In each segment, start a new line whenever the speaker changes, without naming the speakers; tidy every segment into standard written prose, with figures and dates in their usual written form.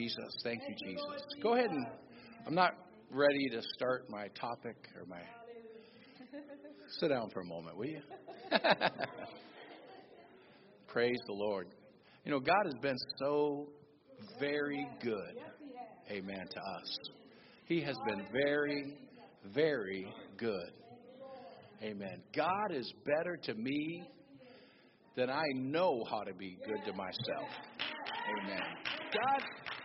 Jesus. Thank you, Jesus. Go ahead and I'm not ready to start my topic or my. Sit down for a moment, will you? Praise the Lord. You know, God has been so very good. Amen to us. He has been very, very good. Amen. God is better to me than I know how to be good to myself. Amen. God.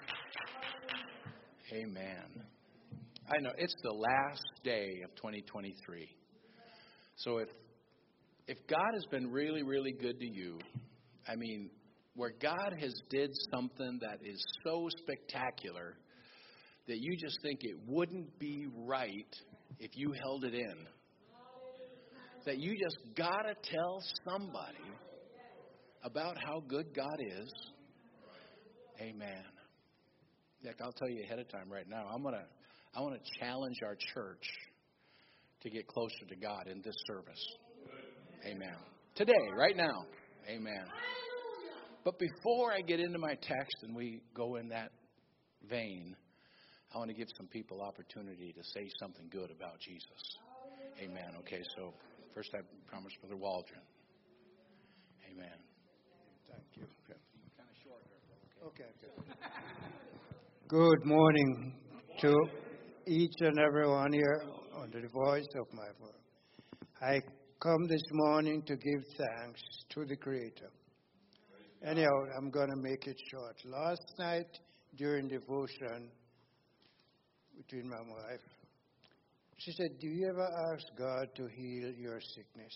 Amen. I know it's the last day of 2023. So if God has been really, really good to you, I mean, where God has did something that is so spectacular that you just think it wouldn't be right if you held it in. That you just got to tell somebody about how good God is. Amen. Nick, I'll tell you ahead of time right now. I want to challenge our church to get closer to God in this service. Amen. Today, right now. Amen. But before I get into my text and we go in that vein, I want to give some people opportunity to say something good about Jesus. Amen. Okay, so first I promise Brother Waldron. Amen.
Thank you.
Kind of short here.
Okay. Good morning to each and every one here under the voice of my voice. I come this morning to give thanks to the Creator. Anyhow, I'm going to make it short. Last night during devotion between my wife, she said, "Do you ever ask God to heal your sickness?"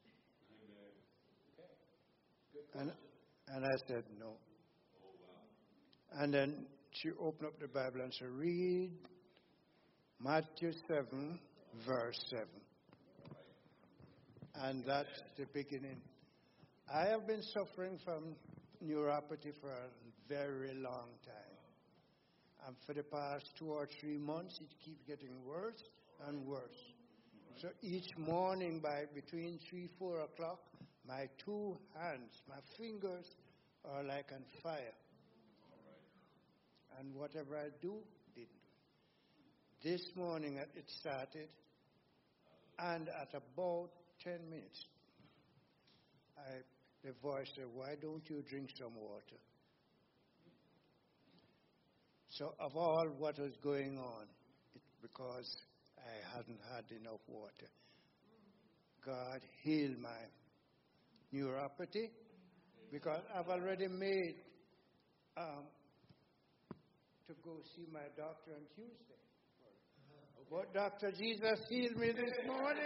And I said, "No." And then she opened up the Bible and said, "Read Matthew 7, verse 7. And that's the beginning. I have been suffering from neuropathy for a very long time. And for the past 2 or 3 months, it keeps getting worse and worse. So each morning by between 3, 4 o'clock, my 2 hands, my fingers are like on fire. And whatever I do, didn't do. This morning it started, and at about 10 minutes, the voice said, "Why don't you drink some water?" So of all what was going on, it's because I hadn't had enough water. God healed my neuropathy because I've already made to go see my doctor on Tuesday. But Dr. Jesus healed me this morning.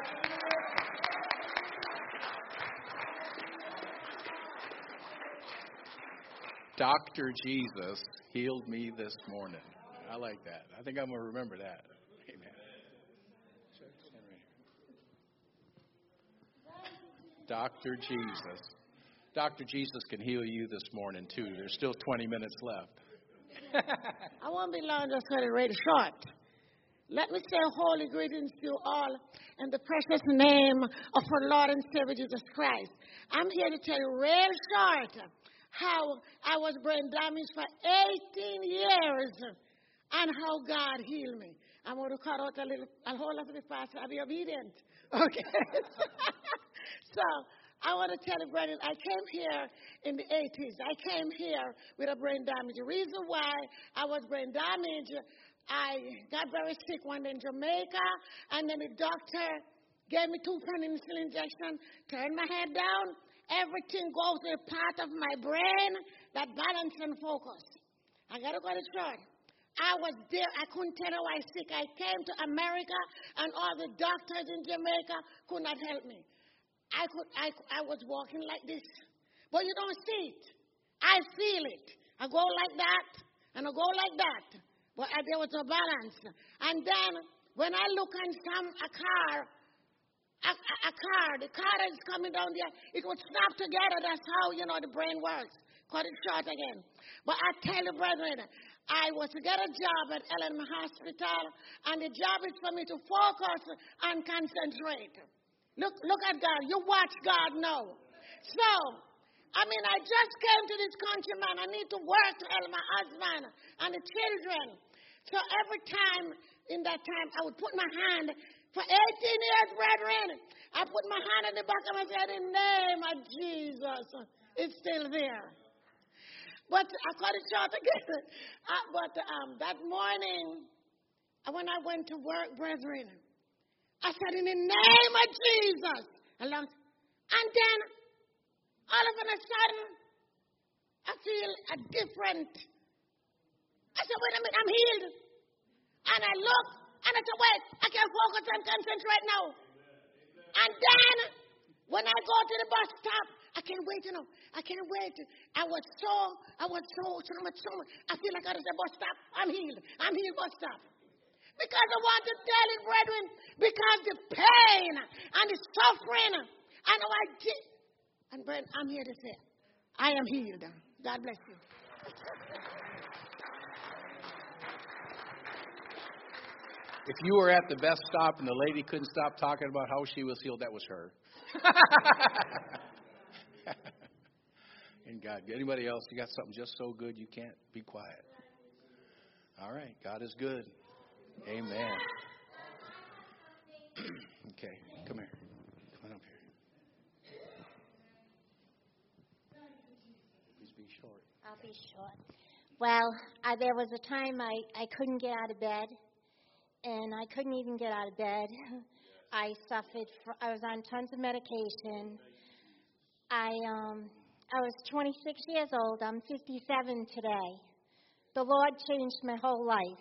Dr. Jesus healed me this morning. I like that. I think I'm going to remember that. Amen. Dr. Jesus. Dr. Jesus can heal you this morning, too. There's still 20 minutes left.
I won't be long, just cut it really short. Let me say holy greetings to you all in the precious name of our Lord and Savior Jesus Christ. I'm here to tell you real short how I was brain damaged for 18 years and how God healed me. I'm going to cut out a whole lot of the past. I'll be obedient. Okay. So I want to tell you, brethren, I came here in the 80s. I came here with a brain damage. The reason why I was brain damaged, I got very sick one day in Jamaica, and then the doctor gave me 2 penicillin injections, turned my head down. Everything goes to a part of my brain that balance and focus. I got to go to church. I was there. I couldn't tell you why I was sick. I came to America, and all the doctors in Jamaica could not help me. I was walking like this. But you don't see it. I feel it. I go like that, and I go like that. But there was no balance. And then when I look on a car, the car that is coming down there, it would snap together. That's how, the brain works. Cut it short again. But I tell you, brethren, I was to get a job at Ellen Hospital, and the job is for me to focus and concentrate. Look at God. You watch God now. So I mean, I just came to this country, man. I need to work to help my husband and the children. So every time, in that time, I would put my hand, for 18 years, brethren, I put my hand on the back of my head in the name of Jesus. It's still there. But I cut it short again. But that morning, when I went to work, brethren, I said, in the name of Jesus. And then, all of a sudden, I feel a different. I said, wait a minute, I'm healed. And I look, and I said, wait, I can't focus and concentrate now. And then, when I go to the bus stop, I can't wait, I can't wait. I was so much. I feel like I was at the bus stop. I'm healed, bus stop. Because I want to tell you, brethren, because the pain and the suffering, I know I did. And brethren, I'm here to say, I am healed. God bless you.
If you were at the best stop and the lady couldn't stop talking about how she was healed, that was her. And God, anybody else, you got something just so good you can't be quiet. All right, God is good. Amen. Okay, come here. Come on up here. Please be short.
I'll be short. Well, there was a time I couldn't get out of bed, and I couldn't even get out of bed. I was on tons of medication. I was 26 years old. I'm 57 today. The Lord changed my whole life.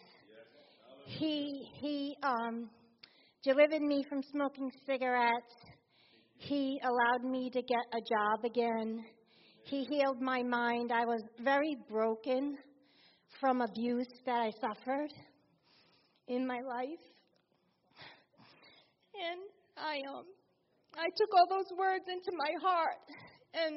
He delivered me from smoking cigarettes. He allowed me to get a job again. He healed my mind. I was very broken from abuse that I suffered in my life. And I took all those words into my heart, and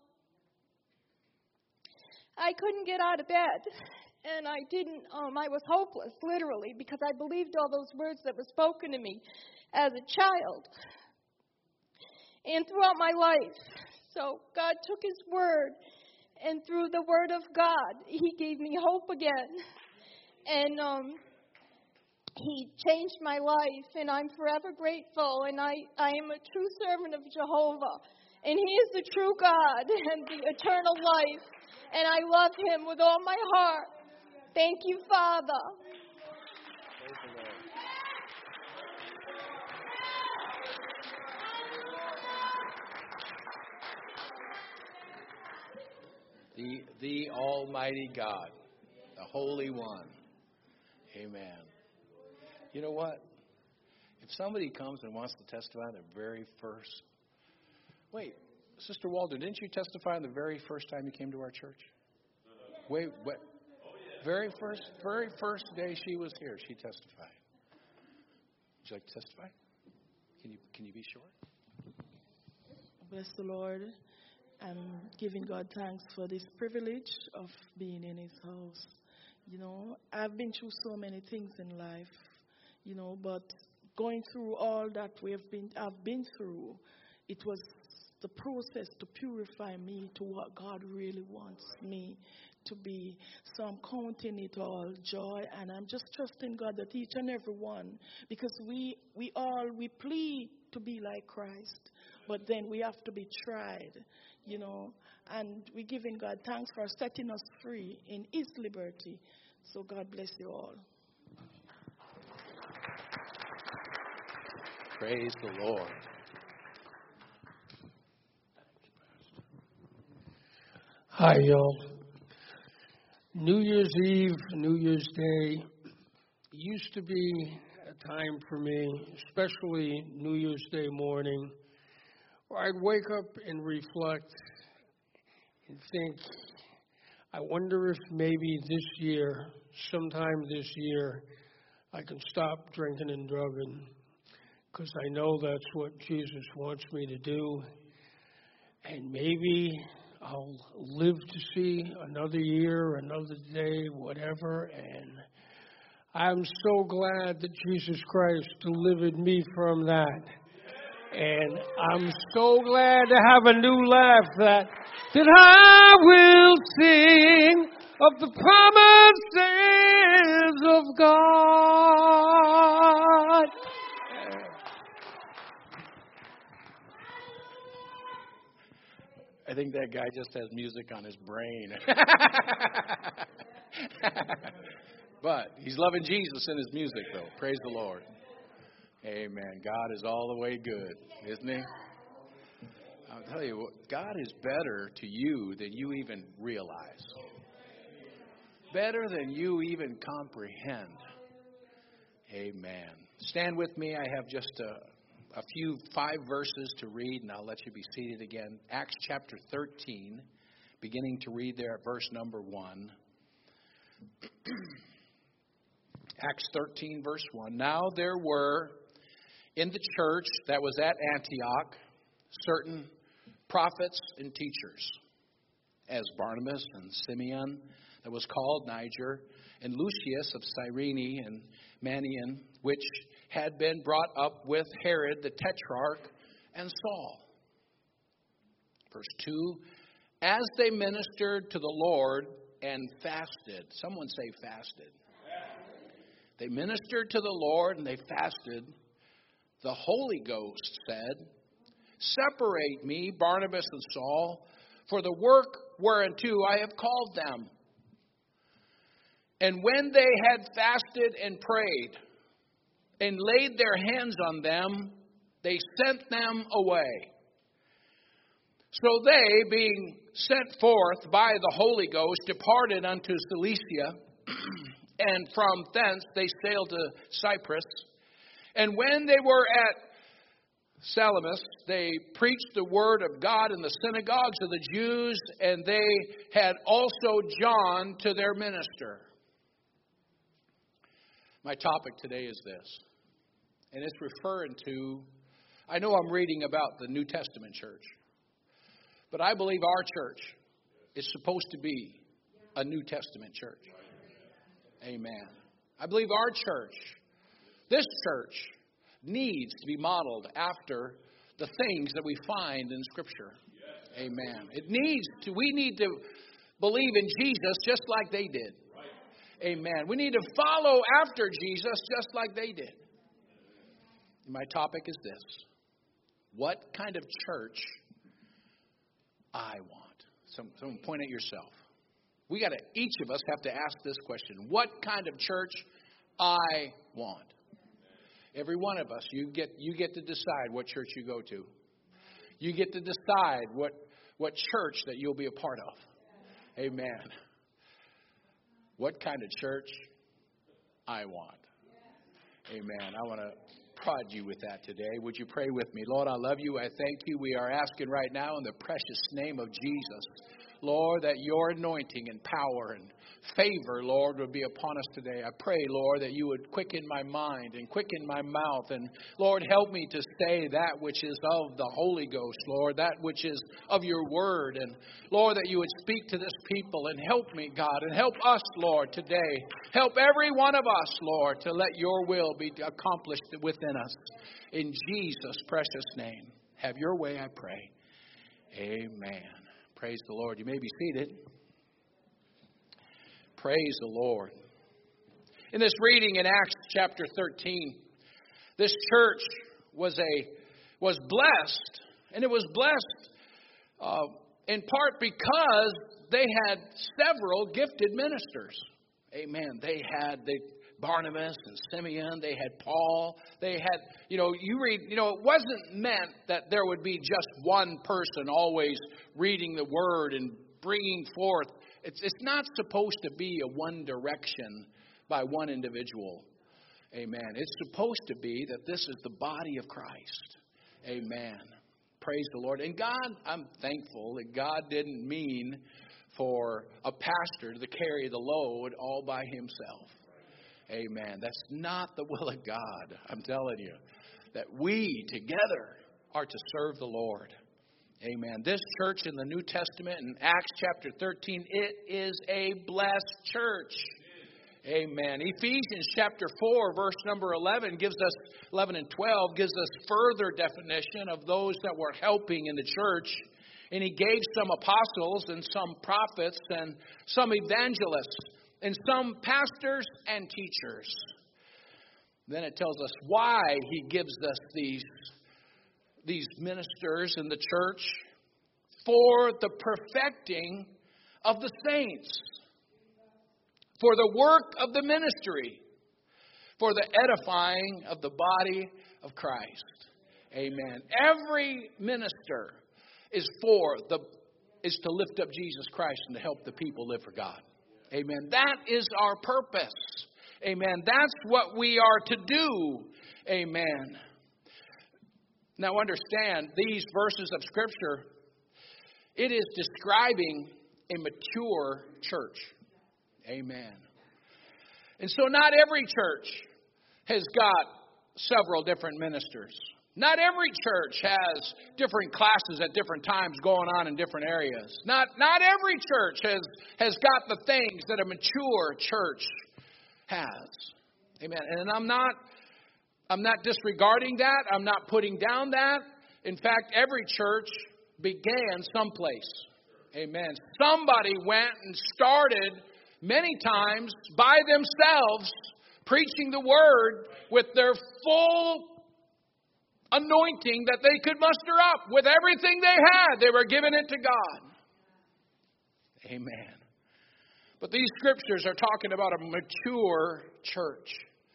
I couldn't get out of bed, and I was hopeless, literally, because I believed all those words that were spoken to me as a child and throughout my life. So God took his word, and through the word of God, he gave me hope again. And he changed my life, and I'm forever grateful. And I am a true servant of Jehovah. And he is the true God and the eternal life. And I love him with all my heart. Thank you, Father.
The Almighty God, the Holy One. Amen. You know what? If somebody comes and wants to testify the very first... Wait, Sister Walden, didn't you testify the very first time you came to our church? Wait, what? Very first day she was here, she testified. Would you like to testify? Can you be short?
Bless the Lord. I'm giving God thanks for this privilege of being in his house. You know, I've been through so many things in life, you know, but going through all that I've been through, it was the process to purify me to what God really wants me to be. So I'm counting it all joy, and I'm just trusting God that each and every one, because we plead to be like Christ, but then we have to be tried, you know, and we're giving God thanks for setting us free in his liberty. So God bless you all.
Praise the Lord.
Hi, y'all. New Year's Eve, New Year's Day used to be a time for me, especially New Year's Day morning, where I'd wake up and reflect and think, I wonder if maybe this year, sometime this year, I can stop drinking and drugging, because I know that's what Jesus wants me to do, and maybe I'll live to see another year, another day, whatever. And I'm so glad that Jesus Christ delivered me from that. And I'm so glad to have a new laugh that I will sing of the promises of God.
I think that guy just has music on his brain. But he's loving Jesus in his music, though. Praise the Lord. Amen. God is all the way good, isn't he? I'll tell you what, God is better to you than you even realize. Better than you even comprehend. Amen. Stand with me. I have just a few 5 verses to read, and I'll let you be seated again. Acts chapter 13, beginning to read there at verse number 1. Acts 13, verse 1. Now there were in the church that was at Antioch certain prophets and teachers, as Barnabas and Simeon, that was called Niger, and Lucius of Cyrene, and Manaen, which had been brought up with Herod the Tetrarch, and Saul. Verse 2, as they ministered to the Lord and fasted. Someone say fasted. They ministered to the Lord and they fasted. The Holy Ghost said, separate me, Barnabas and Saul, for the work whereunto I have called them. And when they had fasted and prayed and laid their hands on them, they sent them away. So they, being sent forth by the Holy Ghost, departed unto Cilicia, and from thence they sailed to Cyprus. And when they were at Salamis, they preached the word of God in the synagogues of the Jews, and they had also John to their minister. My topic today is this, and it's referring to, I know I'm reading about the New Testament church, but I believe our church is supposed to be a New Testament church. Amen. I believe our church, this church, needs to be modeled after the things that we find in Scripture. Amen. We need to believe in Jesus just like they did. Amen. We need to follow after Jesus just like they did. And my topic is this. What kind of church I want? Someone point at yourself. Each of us have to ask this question. What kind of church I want? Every one of us, you get to decide what church you go to. You get to decide what church that you'll be a part of. Amen. What kind of church I want. Amen. I want to prod you with that today. Would you pray with me? Lord, I love you. I thank you. We are asking right now in the precious name of Jesus, Lord, that your anointing and power and favor, Lord, would be upon us today. I pray, Lord, that you would quicken my mind and quicken my mouth. And, Lord, help me to say that which is of the Holy Ghost, Lord, that which is of your word. And, Lord, that you would speak to this people and help me, God, and help us, Lord, today. Help every one of us, Lord, to let your will be accomplished within us. In Jesus' precious name. Have your way, I pray. Amen. Praise the Lord. You may be seated. Praise the Lord. In this reading in Acts chapter 13, this church was blessed, and it was blessed in part because they had several gifted ministers. Amen. They had Barnabas and Simeon. They had Paul. They had, you read, it wasn't meant that there would be just one person always reading the word and bringing forth. It's not supposed to be a one direction by one individual. Amen. It's supposed to be that this is the body of Christ. Amen. Praise the Lord. And God, I'm thankful that God didn't mean for a pastor to carry the load all by himself. Amen. That's not the will of God. I'm telling you that we together are to serve the Lord. Amen. This church in the New Testament in Acts chapter 13, it is a blessed church. Amen. Ephesians chapter 4, verse number 11 gives us, 11 and 12 gives us further definition of those that were helping in the church. And he gave some apostles and some prophets and some evangelists and some pastors and teachers. Then it tells us why he gives us these ministers in the church: for the perfecting of the saints, for the work of the ministry, for the edifying of the body of Christ. Amen. Every minister is to lift up Jesus Christ and to help the people live for God. Amen. That is our purpose. Amen. That's what we are to do. Amen. Now understand, these verses of Scripture, it is describing a mature church. Amen. And so not every church has got several different ministers. Not every church has different classes at different times going on in different areas. Not every church has got the things that a mature church has. Amen. And I'm not disregarding that. I'm not putting down that. In fact, every church began someplace. Amen. Somebody went and started many times by themselves preaching the word with their full anointing that they could muster up. With everything they had, they were giving it to God. Amen. But these scriptures are talking about a mature church.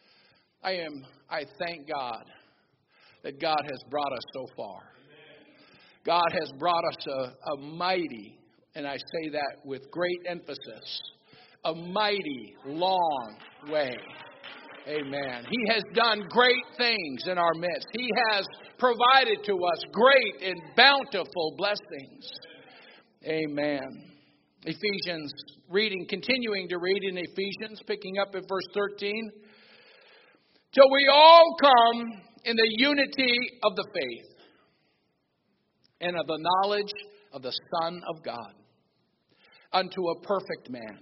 I thank God that God has brought us so far. God has brought us a mighty, and I say that with great emphasis, a mighty long way. Amen. He has done great things in our midst. He has provided to us great and bountiful blessings. Amen. Ephesians, continuing to read in Ephesians, picking up at verse 13. Till we all come in the unity of the faith and of the knowledge of the Son of God, unto a perfect man,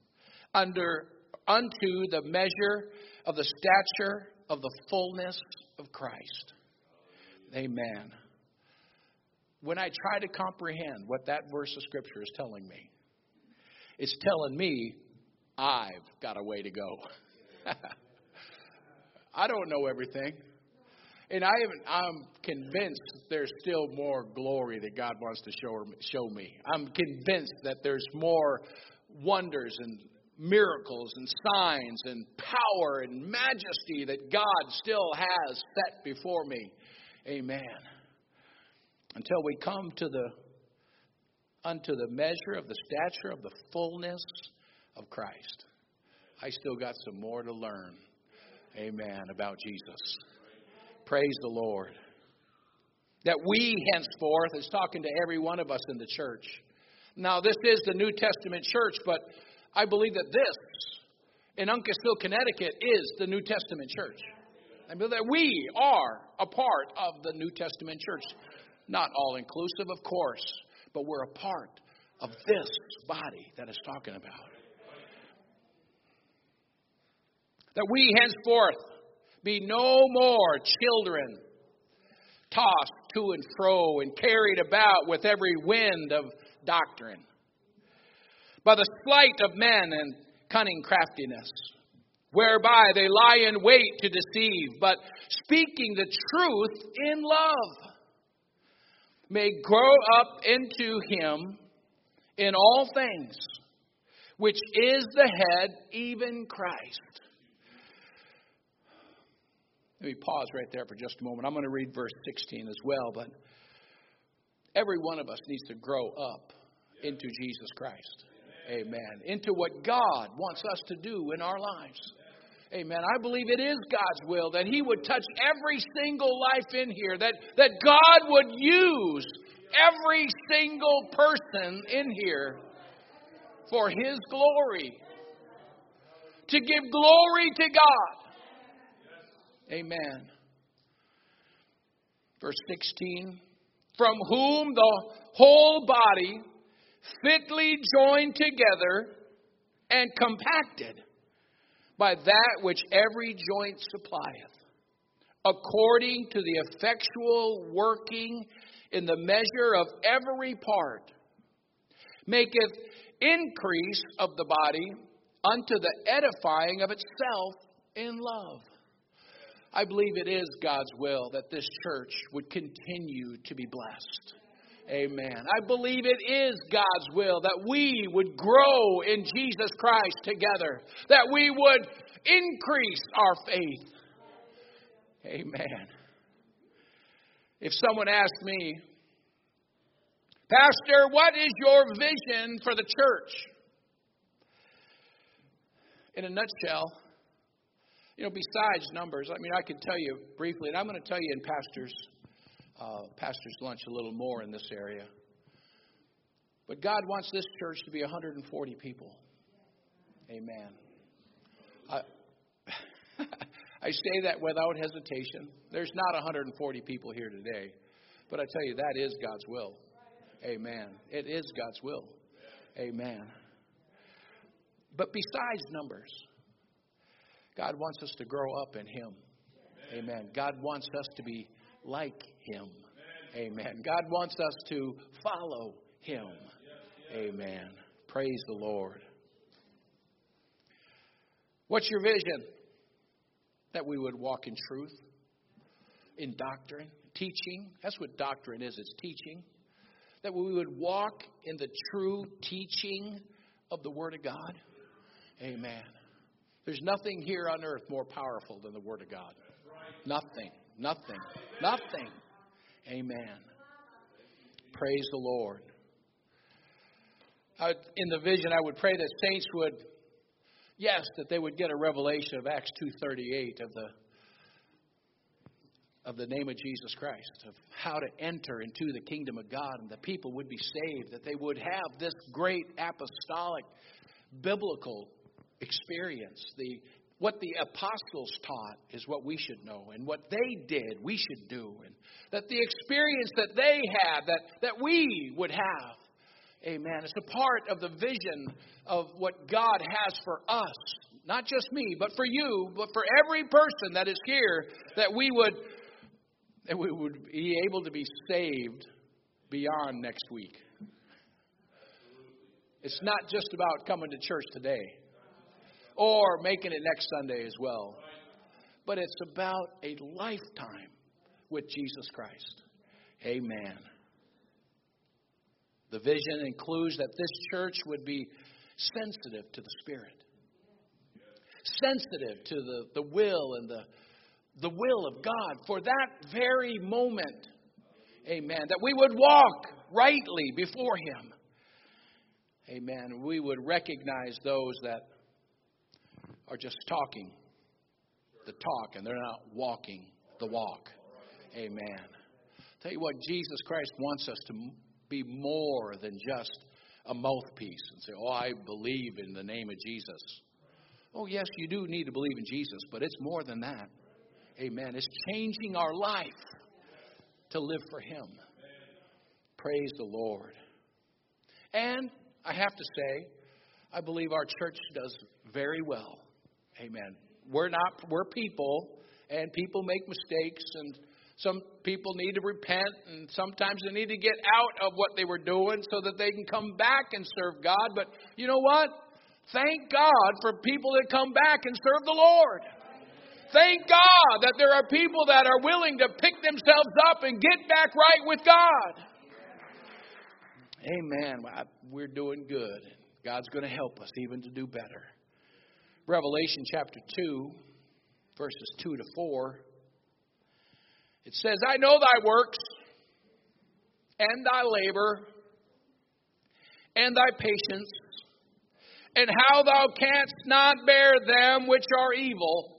unto the measure of the stature of the fullness of Christ. Amen. When I try to comprehend what that verse of Scripture is telling me, it's telling me I've got a way to go. I don't know everything. And I'm convinced there's still more glory that God wants to show me. I'm convinced that there's more wonders and miracles and signs and power and majesty that God still has set before me. Amen. Until we come unto the measure of the stature of the fullness of Christ. I still got some more to learn. Amen. About Jesus. Praise the Lord. That we henceforth, is talking to every one of us in the church. Now this is the New Testament church, but I believe that this, in Uncasville, Connecticut, is the New Testament church. I believe that we are a part of the New Testament church. Not all inclusive, of course, but we're a part of this body that is talking about. That we henceforth be no more children, tossed to and fro and carried about with every wind of doctrine, by the sleight of men and cunning craftiness, whereby they lie in wait to deceive, but speaking the truth in love, may grow up into him in all things, which is the head, even Christ. Let me pause right there for just a moment. I'm going to read verse 16 as well, but every one of us needs to grow up into Jesus Christ. Amen. Into what God wants us to do in our lives. Amen. I believe it is God's will that He would touch every single life in here, that God would use every single person in here for His glory, to give glory to God. Amen. Verse 16, from whom the whole body, fitly joined together and compacted by that which every joint supplieth, according to the effectual working in the measure of every part, maketh increase of the body unto the edifying of itself in love. I believe it is God's will that this church would continue to be blessed. Amen. I believe it is God's will that we would grow in Jesus Christ together, that we would increase our faith. Amen. If someone asked me, Pastor, what is your vision for the church? In a nutshell, besides numbers, I can tell you briefly, and I'm going to tell you in pastor's lunch a little more in this area. But God wants this church to be 140 people. Amen. I say that without hesitation. There's not 140 people here today. But I tell you, that is God's will. Amen. It is God's will. Amen. But besides numbers, God wants us to grow up in Him. Amen. God wants us to be like Him. Amen. God wants us to follow Him. Amen. Praise the Lord. What's your vision? That we would walk in truth, in doctrine, teaching. That's what doctrine is. It's teaching. That we would walk in the true teaching of the Word of God. Amen. There's nothing here on earth more powerful than the Word of God. Nothing. Nothing. Nothing. Amen. Praise the Lord. In the vision, I would pray that saints would, that they would get a revelation of Acts 2:38 of the name of Jesus Christ, of how to enter into the kingdom of God, and the people would be saved, that they would have this great apostolic, biblical experience. What the apostles taught is what we should know, and what they did, we should do, and that the experience that they had, that we would have. Amen. It's a part of the vision of what God has for us. Not just me, but for you, but for every person that is here, that we would be able to be saved beyond next week. It's not just about coming to church today or making it next Sunday as well, but it's about a lifetime with Jesus Christ. Amen. The vision includes that this church would be sensitive to the Spirit, sensitive to the will and the will of God for that very moment. Amen. That we would walk rightly before Him. Amen. We would recognize those that are just talking the talk and they're not walking the walk. Amen. Tell you what, Jesus Christ wants us to be more than just a mouthpiece and say, I believe in the name of Jesus. Oh, yes, you do need to believe in Jesus, but it's more than that. Amen. It's changing our life to live for Him. Praise the Lord. And I have to say, I believe our church does very well. Amen. We're people, and people make mistakes, and some people need to repent, and sometimes they need to get out of what they were doing so that they can come back and serve God. But you know what? Thank God for people that come back and serve the Lord. Thank God that there are people that are willing to pick themselves up and get back right with God. Amen. We're doing good. God's going to help us even to do better. Revelation chapter 2, verses 2 to 4. It says, I know thy works, and thy labor, and thy patience, and how thou canst not bear them which are evil.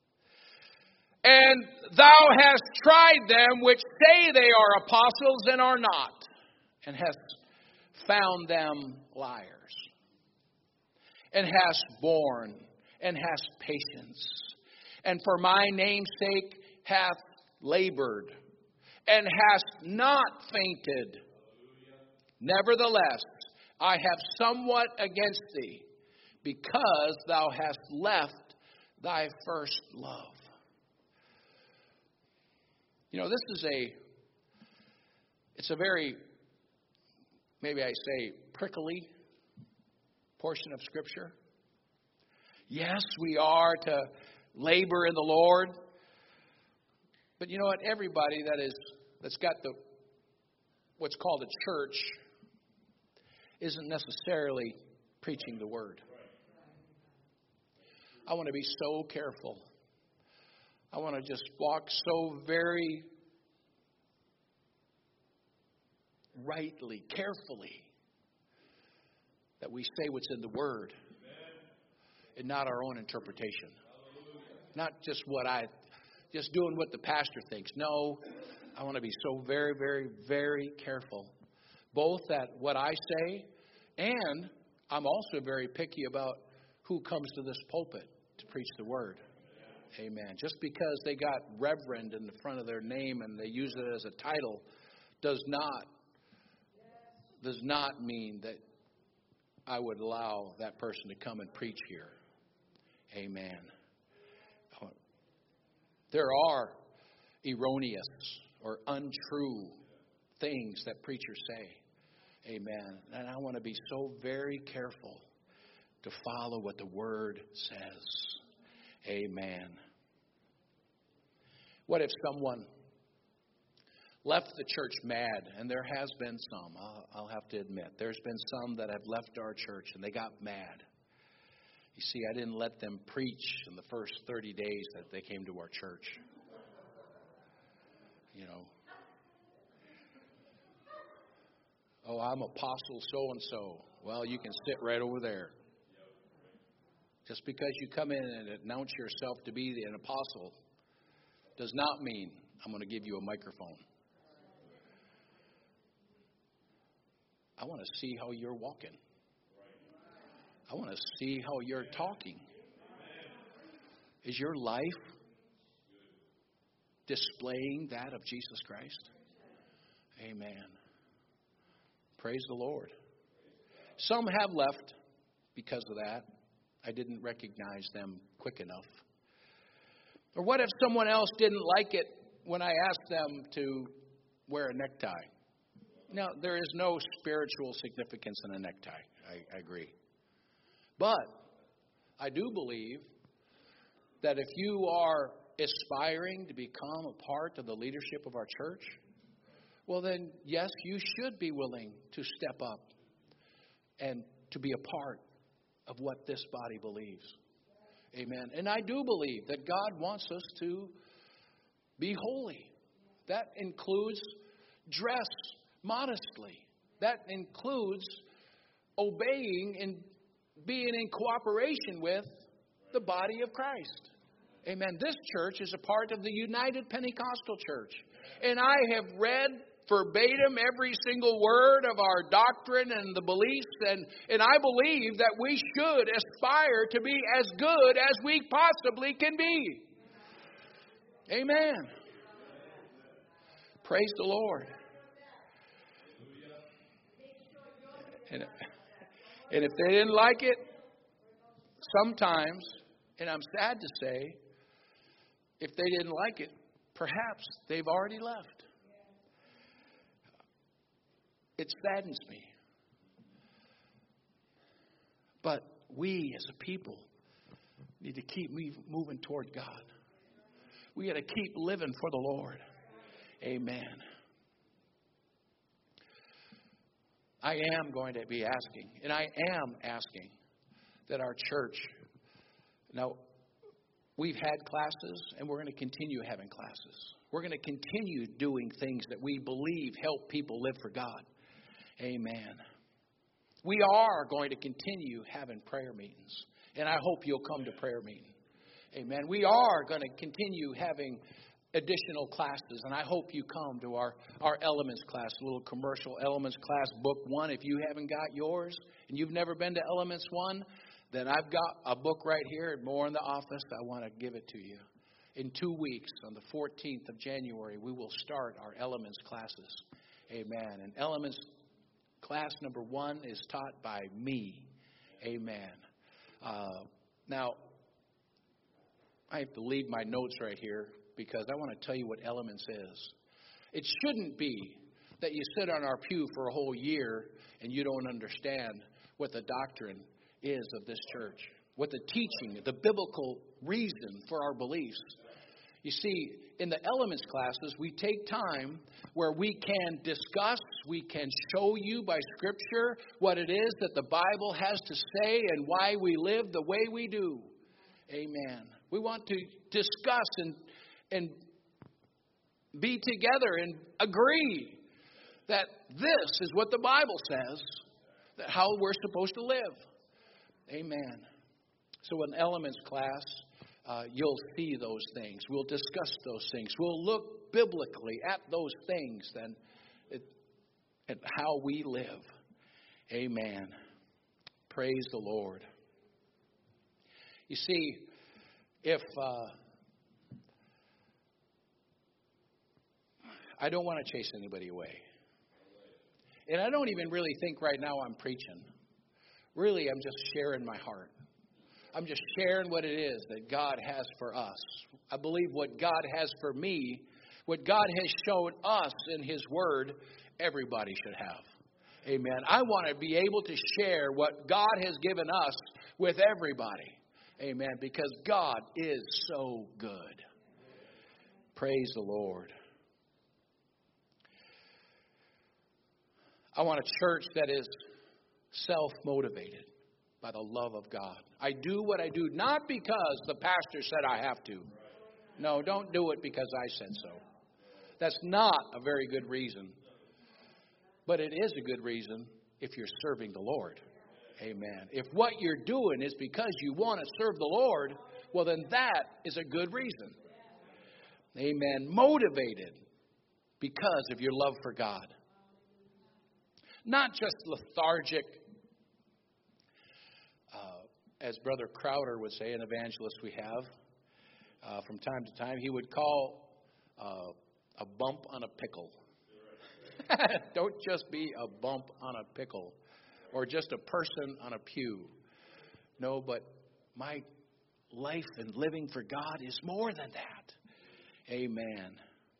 And thou hast tried them which say they are apostles and are not, and hast found them liars, and hast borne, and hast patience, and for my name's sake hath labored, and hast not fainted. Nevertheless, I have somewhat against thee, because thou hast left thy first love. You know, it's a very, maybe I say, prickly portion of Scripture. Yes, we are to labor in the Lord. But you know what? Everybody that's got what's called a church isn't necessarily preaching the Word. I want to be so careful. I want to just walk so very rightly, carefully, that we say what's in the Word and not our own interpretation. Not just just doing what the pastor thinks. No, I want to be so very, very, very careful. Both at what I say, and I'm also very picky about who comes to this pulpit to preach the Word. Amen. Just because they got reverend in the front of their name and they use it as a title does not mean that I would allow that person to come and preach here. Amen. There are erroneous or untrue things that preachers say. Amen. And I want to be so very careful to follow what the Word says. Amen. What if someone left the church mad? And there has been some. I'll have to admit. There's been some that have left our church and they got mad. You see, I didn't let them preach in the first 30 days that they came to our church. You know. Oh, I'm apostle so-and-so. Well, you can sit right over there. Just because you come in and announce yourself to be an apostle does not mean I'm going to give you a microphone. I want to see how you're walking. I want to see how you're talking. Is your life displaying that of Jesus Christ? Amen. Praise the Lord. Some have left because of that. I didn't recognize them quick enough. Or what if someone else didn't like it when I asked them to wear a necktie? Now, there is no spiritual significance in a necktie. I agree. But I do believe that if you are aspiring to become a part of the leadership of our church, well then, yes, you should be willing to step up and to be a part of what this body believes. Amen. And I do believe that God wants us to be holy. That includes dress modestly. That includes obeying and being in cooperation with the body of Christ. Amen. This church is a part of the United Pentecostal Church. And I have read verbatim every single word of our doctrine and the beliefs. And I believe that we should aspire to be as good as we possibly can be. Amen. Praise the Lord. And if they didn't like it, sometimes, and I'm sad to say, if they didn't like it, perhaps they've already left. It saddens me. But we as a people need to keep moving toward God. We got to keep living for the Lord. Amen. I am going to be asking, and I am asking, that our church, now, we've had classes, and we're going to continue having classes. We're going to continue doing things that we believe help people live for God. Amen. We are going to continue having prayer meetings, and I hope you'll come to prayer meeting. Amen. We are going to continue having additional classes, and I hope you come to our Elements class, a little commercial Elements class, book 1. If you haven't got yours and you've never been to Elements 1, then I've got a book right here, more in the office. I want to give it to you. In 2 weeks, on the 14th of January, we will start our Elements classes. Amen. And Elements class number 1 is taught by me. Amen. Now, I have to leave my notes right here because I want to tell you what Elements is. It shouldn't be that you sit on our pew for a whole year and you don't understand what the doctrine is of this church, what the teaching, the biblical reason for our beliefs. You see, in the Elements classes, we take time where we can discuss, we can show you by Scripture what it is that the Bible has to say and why we live the way we do. Amen. We want to discuss and be together and agree that this is what the Bible says, that how we're supposed to live. Amen. So in Elements class, you'll see those things. We'll discuss those things. We'll look biblically at those things and how we live. Amen. Praise the Lord. You see, if I don't want to chase anybody away. And I don't even really think right now I'm preaching. Really, I'm just sharing my heart. I'm just sharing what it is that God has for us. I believe what God has for me, what God has shown us in His Word, everybody should have. Amen. I want to be able to share what God has given us with everybody. Amen. Because God is so good. Praise the Lord. I want a church that is self-motivated by the love of God. I do what I do not because the pastor said I have to. No, don't do it because I said so. That's not a very good reason. But it is a good reason if you're serving the Lord. Amen. If what you're doing is because you want to serve the Lord, well, then that is a good reason. Amen. Motivated because of your love for God. Not just lethargic, as Brother Crowder would say, an evangelist we have, from time to time, he would call a bump on a pickle. Don't just be a bump on a pickle or just a person on a pew. No, but my life and living for God is more than that. Amen.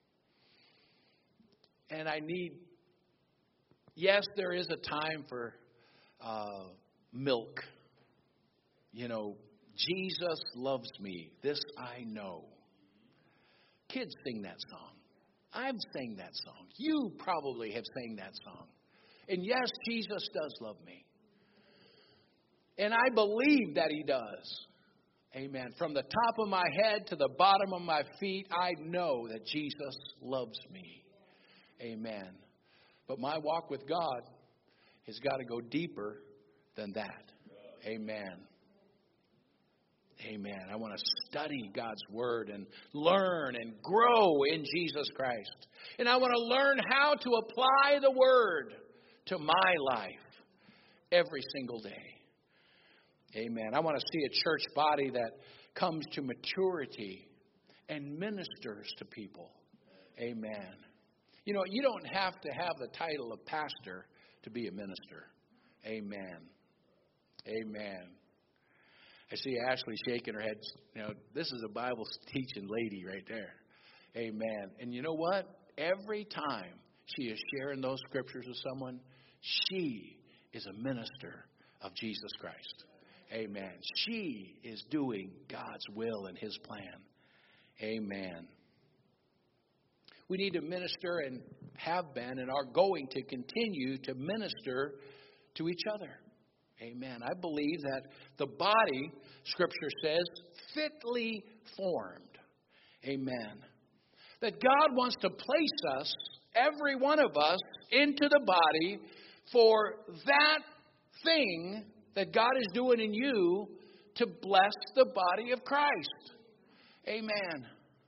And yes, there is a time for milk. You know, Jesus loves me. This I know. Kids sing that song. I've sang that song. You probably have sang that song. And yes, Jesus does love me. And I believe that He does. Amen. From the top of my head to the bottom of my feet, I know that Jesus loves me. Amen. But my walk with God has got to go deeper than that. Amen. Amen. I want to study God's Word and learn and grow in Jesus Christ. And I want to learn how to apply the Word to my life every single day. Amen. I want to see a church body that comes to maturity and ministers to people. Amen. You know, you don't have to have the title of pastor to be a minister. Amen. Amen. I see Ashley shaking her head. You know, this is a Bible teaching lady right there. Amen. And you know what? Every time she is sharing those scriptures with someone, she is a minister of Jesus Christ. Amen. She is doing God's will and His plan. Amen. We need to minister and have been and are going to continue to minister to each other. Amen. I believe that the body, Scripture says, fitly formed. Amen. That God wants to place us, every one of us, into the body for that thing that God is doing in you to bless the body of Christ. Amen.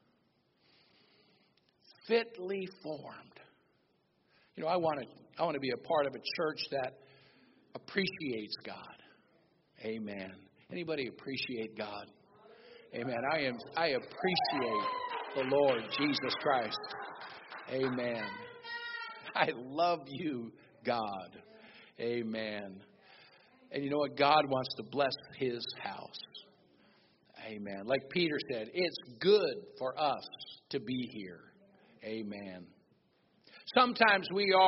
Fitly formed. You know, I want to be a part of a church that appreciates God. Amen. Anybody appreciate God? Amen. I appreciate the Lord Jesus Christ. Amen. I love you, God. Amen. And you know what? God wants to bless His house. Amen. Like Peter said, it's good for us to be here. Amen. Sometimes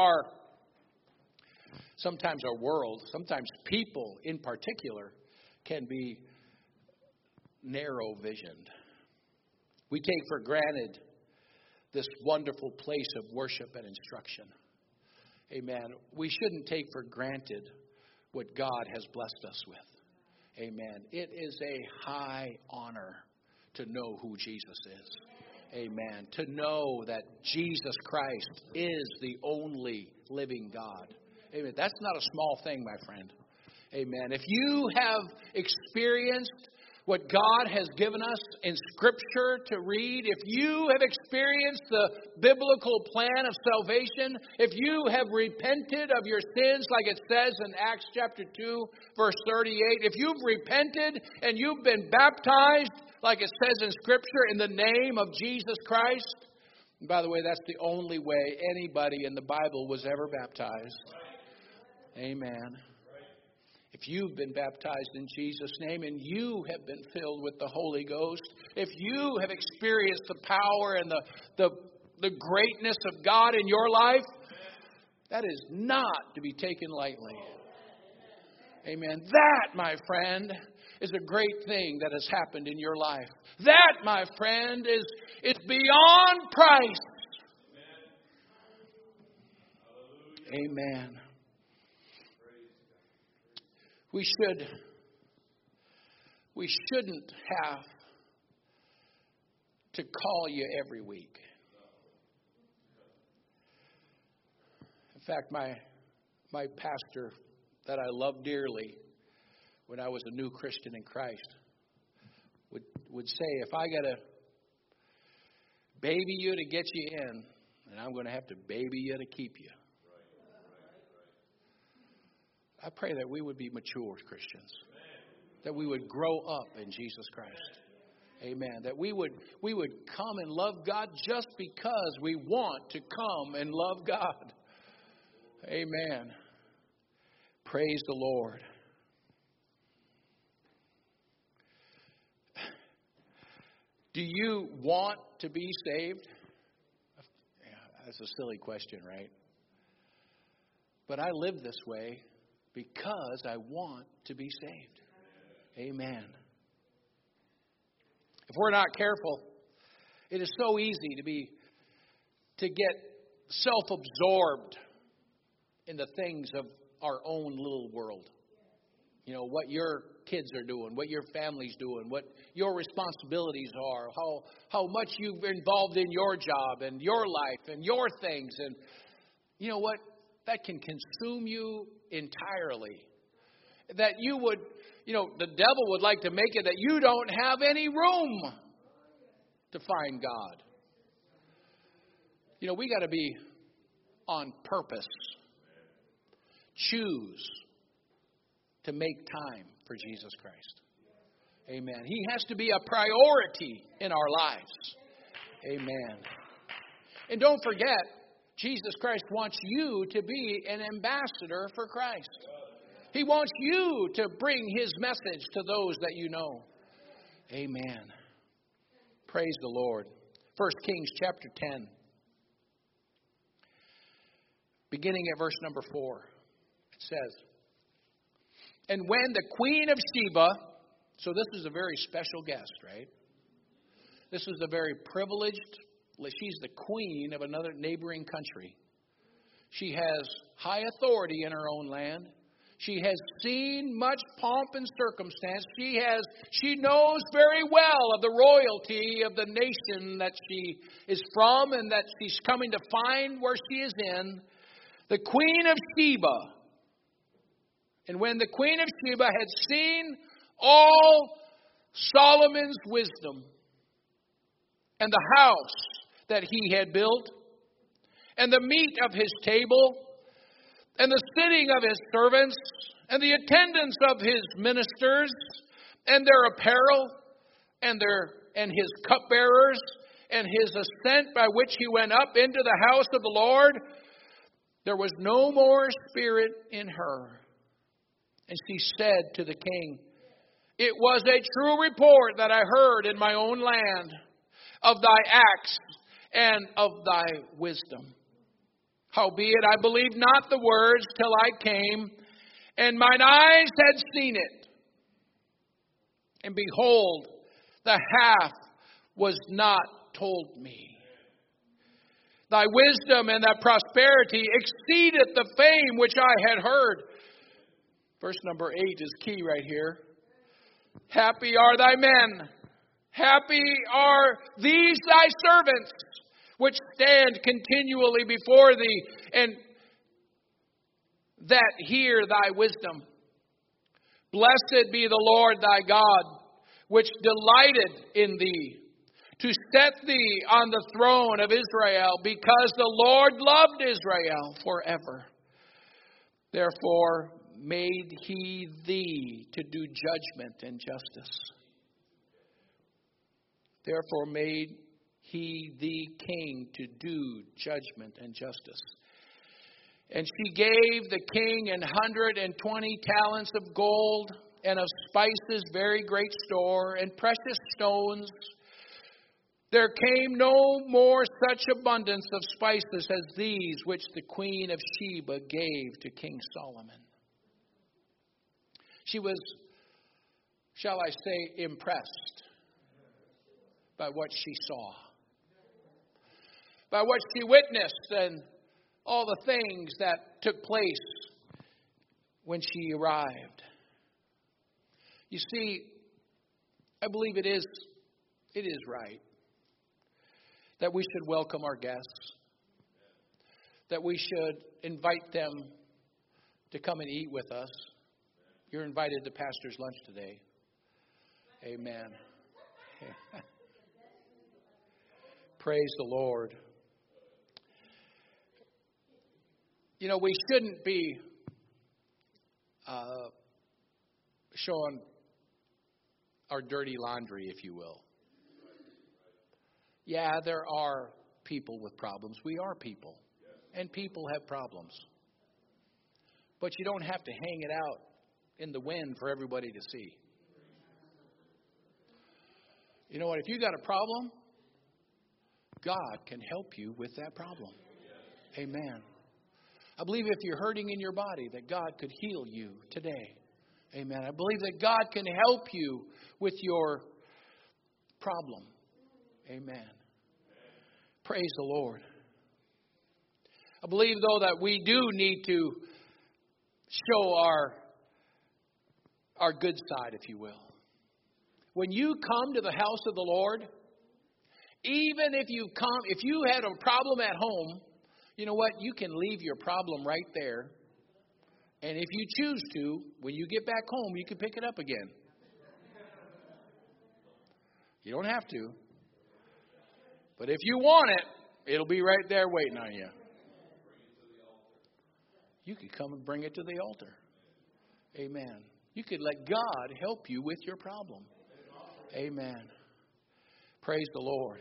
our world, sometimes people in particular can be narrow visioned. We take for granted this wonderful place of worship and instruction. Amen. We shouldn't take for granted what God has blessed us with. Amen. It is a high honor to know who Jesus is. Amen. To know that Jesus Christ is the only living God. Amen. That's not a small thing, my friend. Amen. If you have experienced what God has given us in Scripture to read, if you have experienced the biblical plan of salvation, if you have repented of your sins, like it says in Acts chapter 2, verse 38, if you've repented and you've been baptized, like it says in Scripture, in the name of Jesus Christ, and by the way, that's the only way anybody in the Bible was ever baptized. Amen. If you've been baptized in Jesus' name and you have been filled with the Holy Ghost, if you have experienced the power and the greatness of God in your life, that is not to be taken lightly. Amen. That, my friend, is a great thing that has happened in your life. That, my friend, is beyond price. Amen. We shouldn't have to call you every week. In fact, my pastor that I love dearly when I was a new Christian in Christ would say, if I got to baby you to get you in, then I'm going to have to baby you to keep you. I pray that we would be mature Christians, that we would grow up in Jesus Christ. Amen. That we would come and love God just because we want to come and love God. Amen. Praise the Lord. Do you want to be saved? Yeah, that's a silly question, right? But I live this way because I want to be saved. Amen. If we're not careful, it is so easy to get self-absorbed in the things of our own little world. You know, what your kids are doing, what your family's doing, what your responsibilities are, how much you've been involved in your job and your life and your things. And you know what? That can consume you entirely. That you would, the devil would like to make it that you don't have any room to find God. We got to be on purpose. Choose to make time for Jesus Christ. Amen. He has to be a priority in our lives. Amen. And don't forget, Jesus Christ wants you to be an ambassador for Christ. He wants you to bring His message to those that you know. Amen. Praise the Lord. 1 Kings chapter 10. Beginning at verse number 4. It says, and when the queen of Sheba, so this is a very special guest, right? This is a very privileged, she's the queen of another neighboring country. She has high authority in her own land. She has seen much pomp and circumstance. She knows very well of the royalty of the nation that she is from and that she's coming to find where she is in. The queen of Sheba. And when the queen of Sheba had seen all Solomon's wisdom and the house that he had built and the meat of his table and the sitting of his servants and the attendance of his ministers and their apparel and his cupbearers and his ascent by which he went up into the house of the Lord, there was no more spirit in her. And she said to the king, it was a true report that I heard in my own land of thy acts and of thy wisdom. Howbeit I believed not the words till I came, and mine eyes had seen it. And behold, the half was not told me. Thy wisdom and thy prosperity exceedeth the fame which I had heard. Verse number 8 is key right here. Happy are thy men. Happy are these thy servants, which stand continually before thee, and that hear thy wisdom. Blessed be the Lord thy God, which delighted in thee, to set thee on the throne of Israel, because the Lord loved Israel forever. Therefore made he thee to do judgment and justice. Therefore made he thee king to do judgment and justice. And she gave the king 120 talents of gold, and of spices very great store, and precious stones. There came no more such abundance of spices as these which the queen of Sheba gave to King Solomon. She was, shall I say, impressed by what she saw, by what she witnessed, and all the things that took place when she arrived. You see, I believe it is right that we should welcome our guests, that we should invite them to come and eat with us. You're invited to Pastor's Lunch today. Amen. Praise the Lord. You know, we shouldn't be showing our dirty laundry, if you will. Yeah, there are people with problems. We are people. And people have problems. But you don't have to hang it out in the wind for everybody to see. You know what? If you got a problem, God can help you with that problem. Amen. I believe if you're hurting in your body, that God could heal you today. Amen. I believe that God can help you with your problem. Amen. Praise the Lord. I believe, though, that we do need to show our good side, if you will. When you come to the house of the Lord, even if you had a problem at home, you know what? You can leave your problem right there. And if you choose to, when you get back home, you can pick it up again. You don't have to. But if you want it, it'll be right there waiting on you. You could come and bring it to the altar. Amen. You could let God help you with your problem. Amen. Praise the Lord.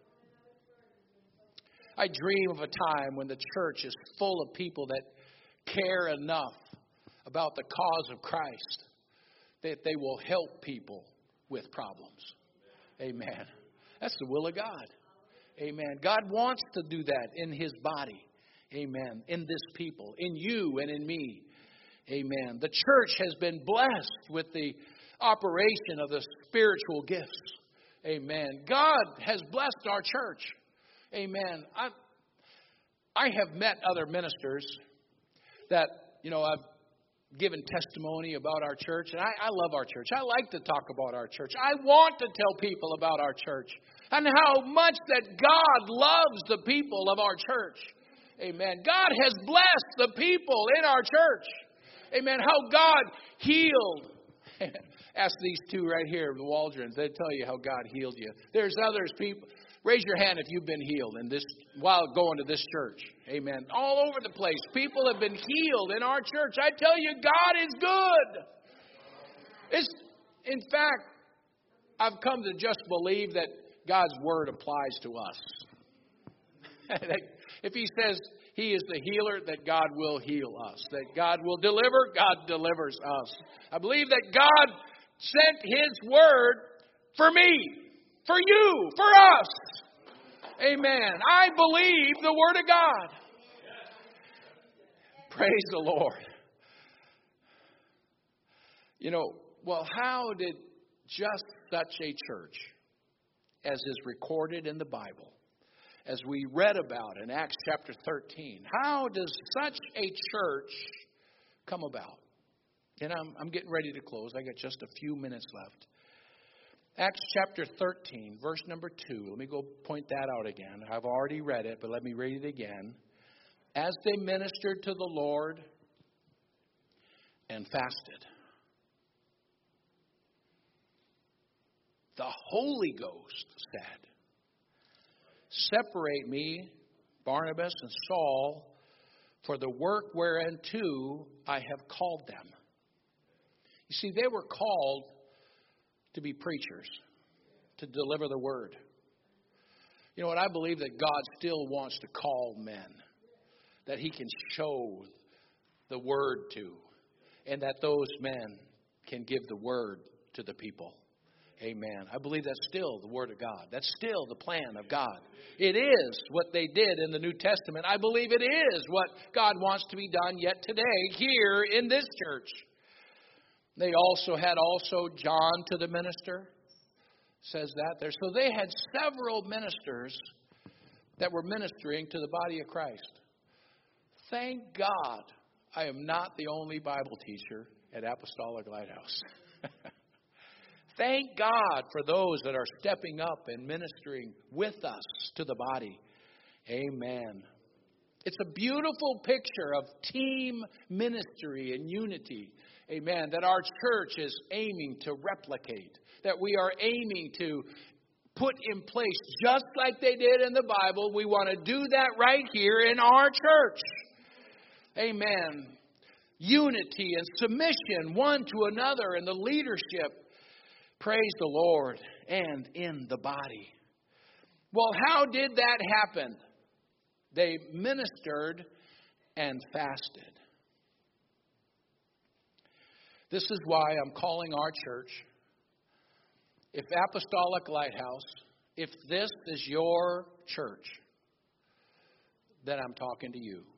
I dream of a time when the church is full of people that care enough about the cause of Christ that they will help people with problems. Amen. That's the will of God. Amen. God wants to do that in His body. Amen. In this people, in you and in me. Amen. The church has been blessed with the operation of the spiritual gifts. Amen. God has blessed our church. Amen. I have met other ministers that, I've given testimony about our church. And I love our church. I like to talk about our church. I want to tell people about our church and how much that God loves the people of our church. Amen. God has blessed the people in our church. Amen. How God healed. Ask these two right here, the Waldrons. They'll tell you how God healed you. There's others, people. Raise your hand if you've been healed in this while going to this church. Amen. All over the place. People have been healed in our church. I tell you, God is good. In fact, I've come to just believe that God's word applies to us. If He says He is the healer, that God will heal us. That God will deliver, God delivers us. I believe that God sent His word for me, for you, for us. Amen. I believe the word of God. Praise the Lord. You know, well, how did just such a church, as is recorded in the Bible, as we read about in Acts chapter 13, how does such a church come about? And I'm getting ready to close. I got just a few minutes left. Acts chapter 13, verse number 2. Let me go point that out again. I've already read it, but let me read it again. As they ministered to the Lord and fasted, the Holy Ghost said, separate me, Barnabas and Saul, for the work whereunto I have called them. You see, they were called to be preachers, to deliver the word. You know what? I believe that God still wants to call men that He can show the word to, and that those men can give the word to the people. Amen. I believe that's still the word of God. That's still the plan of God. It is what they did in the New Testament. I believe it is what God wants to be done yet today here in this church. They also had John to the minister. Says that there. So they had several ministers that were ministering to the body of Christ. Thank God I am not the only Bible teacher at Apostolic Lighthouse. Thank God for those that are stepping up and ministering with us to the body. Amen. It's a beautiful picture of team ministry and unity. Amen. That our church is aiming to replicate. That we are aiming to put in place just like they did in the Bible. We want to do that right here in our church. Amen. Unity and submission one to another in the leadership. Praise the Lord. And in the body. Well, how did that happen? They ministered and fasted. This is why I'm calling our church, if Apostolic Lighthouse, if this is your church, then I'm talking to you.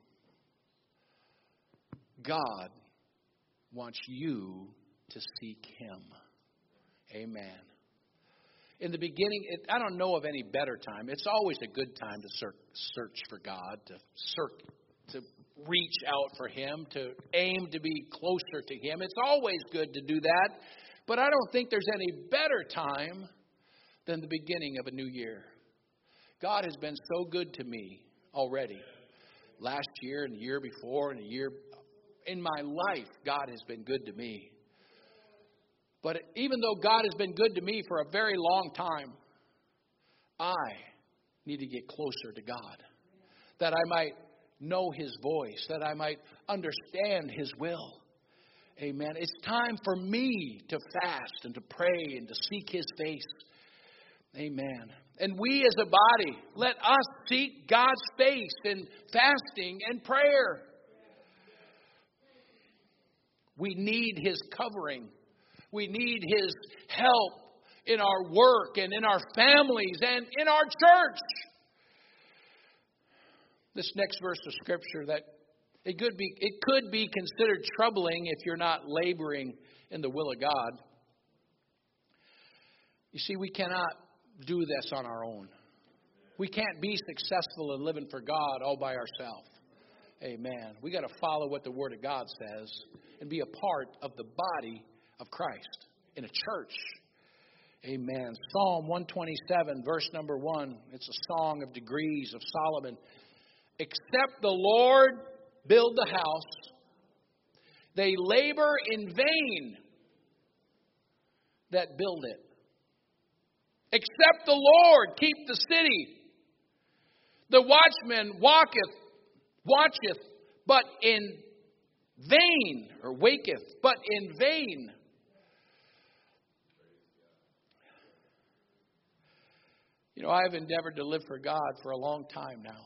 God wants you to seek Him. Amen. In the beginning, I don't know of any better time. It's always a good time to search for God, to reach out for Him, to aim to be closer to Him. It's always good to do that. But I don't think there's any better time than the beginning of a new year. God has been so good to me already. Last year and the year before and the year in my life, God has been good to me. But even though God has been good to me for a very long time, I need to get closer to God. That I might know His voice. That I might understand His will. Amen. It's time for me to fast and to pray and to seek His face. Amen. And we as a body, let us seek God's face in fasting and prayer. We need His covering. We need His help in our work and in our families and in our church. This next verse of Scripture, that it could be considered troubling if you're not laboring in the will of God. You see, we cannot do this on our own. We can't be successful in living for God all by ourselves. Amen. We got to follow what the Word of God says and be a part of the body of Christ in a church. Amen. Psalm 127, verse number 1. It's a song of degrees of Solomon. Except the Lord build the house, they labor in vain that build it. Except the Lord keep the city, the watchman watcheth, but in vain, or waketh, but in vain. You know, I've endeavored to live for God for a long time now.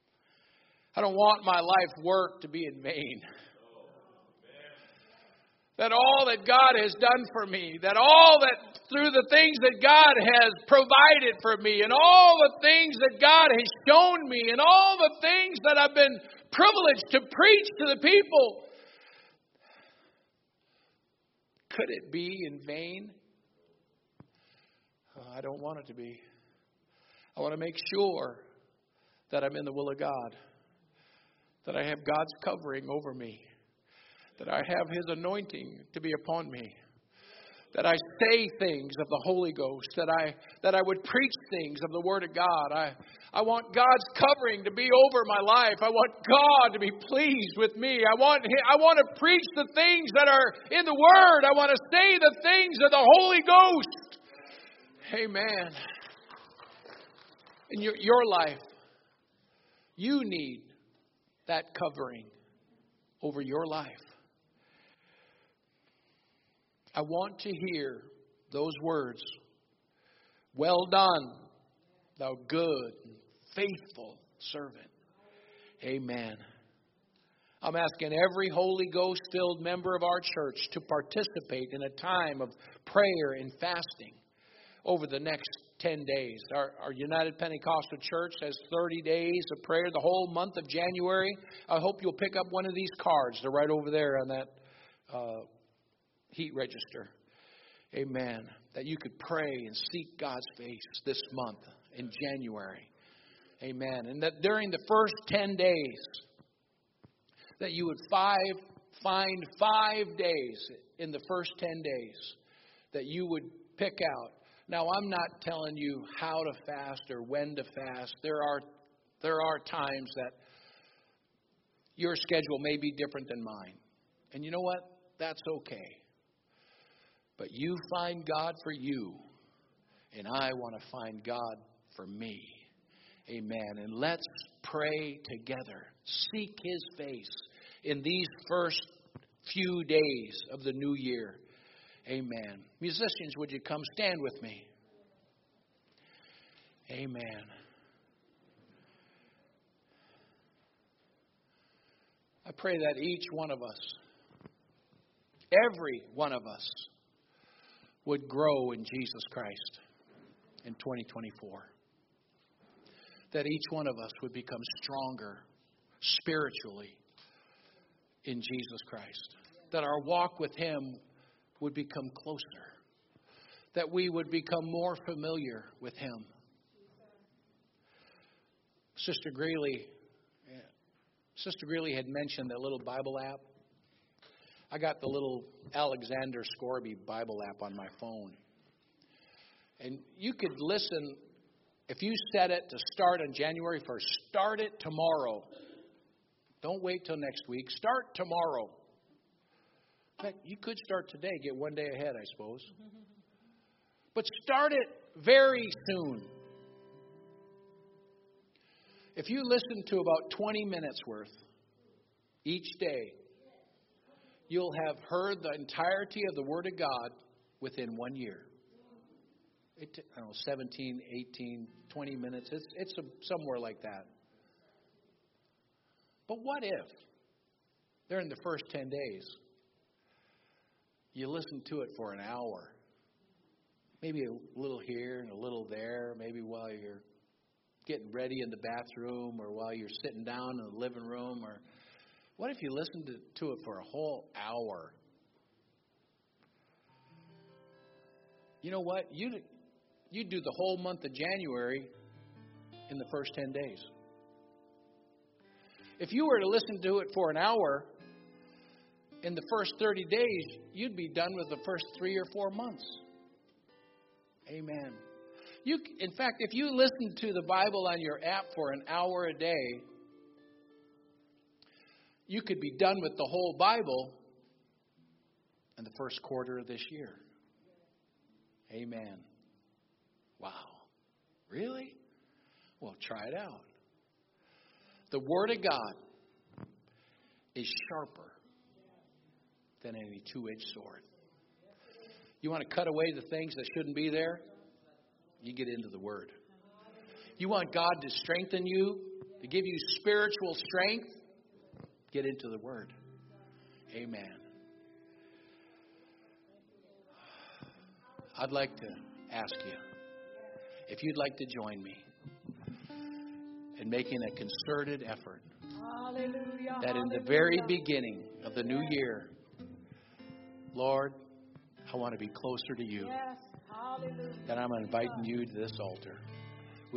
I don't want my life work to be in vain. that all that God has done for me, that all that through the things that God has provided for me, and all the things that God has shown me, and all the things that I've been privileged to preach to the people, could it be in vain? I don't want it to be. I want to make sure that I'm in the will of God, that I have God's covering over me, that I have His anointing to be upon me, that I say things of the Holy Ghost, that I would preach things of the Word of God. I want God's covering to be over my life. I want God to be pleased with me. I want to preach the things that are in the Word. I want to say the things of the Holy Ghost. Amen. In your life, you need that covering over your life. I want to hear those words. Well done, thou good and faithful servant. Amen. I'm asking every Holy Ghost-filled member of our church to participate in a time of prayer and fasting over the next 10 days. Our United Pentecostal Church has 30 days of prayer the whole month of January. I hope you'll pick up one of these cards. They're right over there on that heat register. Amen. That you could pray and seek God's face this month in January. Amen. And that during the first 10 days, that you would find 5 days in the first 10 days that you would pick out. Now, I'm not telling you how to fast or when to fast. There are times that your schedule may be different than mine. And you know what? That's okay. But you find God for you, and I want to find God for me. Amen. And let's pray together. Seek His face in these first few days of the new year. Amen. Musicians, would you come stand with me? Amen. I pray that each one of us, every one of us, would grow in Jesus Christ in 2024. That each one of us would become stronger spiritually in Jesus Christ. That our walk with Him would become closer. That we would become more familiar with Him. Sister Greeley had mentioned that little Bible app. I got the little Alexander Scorby Bible app on my phone. And you could listen, if you set it to start on January 1st, start it tomorrow. Don't wait till next week. Start tomorrow. In fact, you could start today, get one day ahead, I suppose. But start it very soon. If you listen to about 20 minutes worth each day, you'll have heard the entirety of the Word of God within 1 year. 17, 18, 20 minutes. It's somewhere like that. But what if, during the first 10 days, you listen to it for an hour? Maybe a little here and a little there. Maybe while you're getting ready in the bathroom, or while you're sitting down in the living room, or what if you listened to it for a whole hour? You know what? You do the whole month of January in the first 10 days. If you were to listen to it for an hour in the first 30 days, you'd be done with the first 3 or 4 months. Amen. In fact, if you listen to the Bible on your app for an hour a day, you could be done with the whole Bible in the first quarter of this year. Amen. Wow. Really? Well, try it out. The Word of God is sharper than any two-edged sword. You want to cut away the things that shouldn't be there? You get into the Word. You want God to strengthen you, to give you spiritual strength? Get into the Word. Amen. I'd like to ask you if you'd like to join me in making a concerted effort
Hallelujah.
that in the very beginning of the new year, Lord, I want to be closer to you.
Yes. Hallelujah.
That I'm inviting you to this altar.